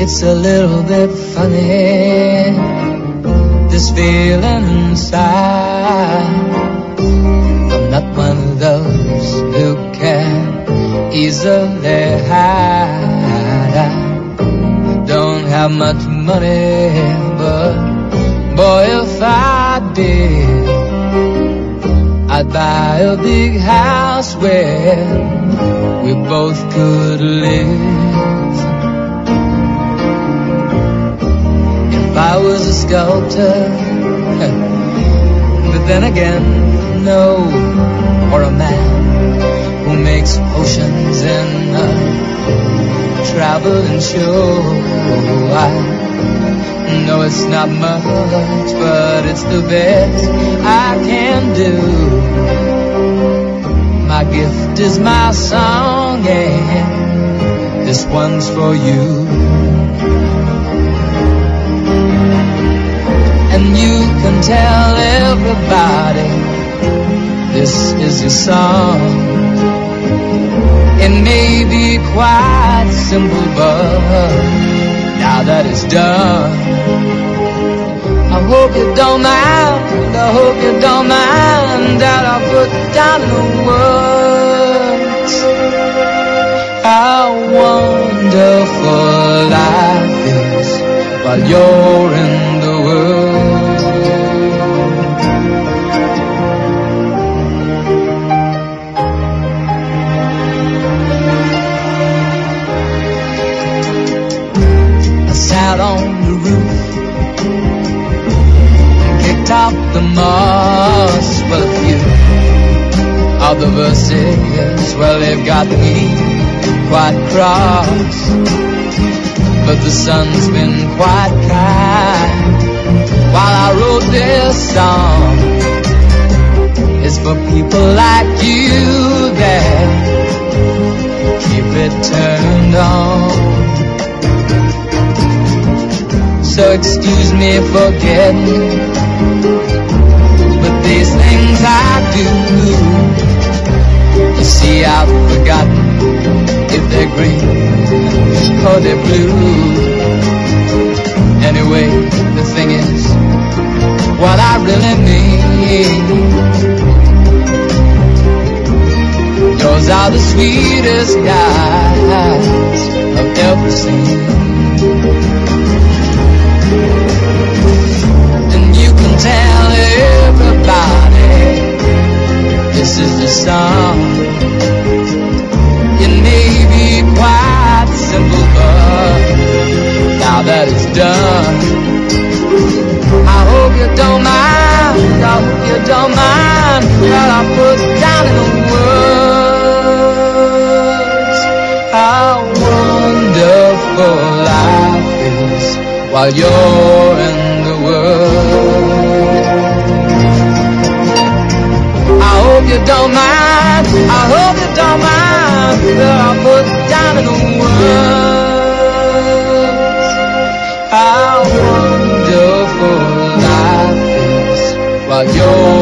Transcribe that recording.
It's a little bit funny, this feeling inside. I'm not one of those who can easily hide. I don't have much money, but boy, if I did, I'd buy a big house where we both could live. If I was a sculptor, but then again, no, or a man who makes potions in a traveling show. I know it's not much, but it's the best I can do. My gift is my song, and this one's for you. And you can tell everybody this is your song. It may be quite simple, but now that it's done, I hope you don't mind, I hope you don't mind that I put down in the words how wonderful life is while you're in the world. I sat on the roof, kicked off the moss. Well, a few of the verses, well, they've got me quite cross, but the sun's been quite kind while I wrote this song. It's for people like you that keep it turned on. So excuse me for getting, but these things I do, you see, I've forgotten if they're green or they're blue. Anyway, the thing is, what I really mean, yours are the sweetest eyes I've ever seen. And you can tell everybody this is the song. It may be quite simple, but now that it's done, I hope you don't mind, I hope you don't mind that I put down in the words how wonderful life is while you're in the world. I hope you don't mind, I hope you don't mind that I put down in the words how wonderful life is while you're